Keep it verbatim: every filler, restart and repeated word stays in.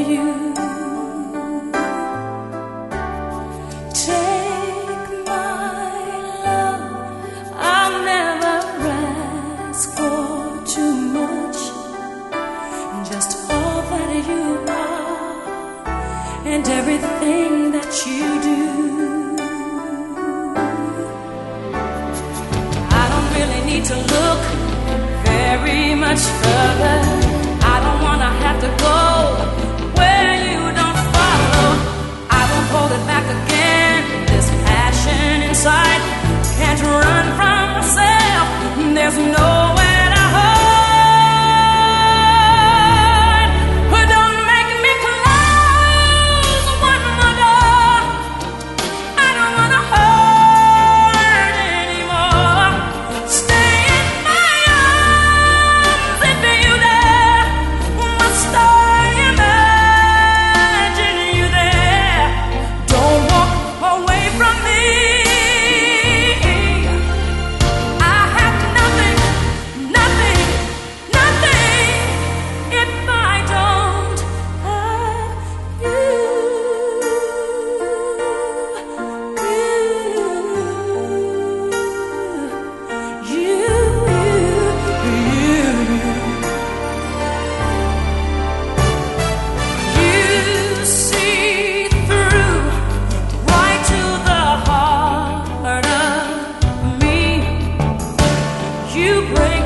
you. Take my love, I'll never ask for too much. Just all that you are and everything that you do. I don't really need to look very much further. I don't wanna have to go where you don't follow. I won't hold it back again. This passion inside can't run from myself. There's nowhere to hide. But don't make me close one more door. I don't wanna hurt anymore. Stay in my arms and be you there. Must I imagine you there? Don't walk away from me. I have nothing, nothing, nothing if I don't have you. You, you, you, you see through right to the heart of me. You break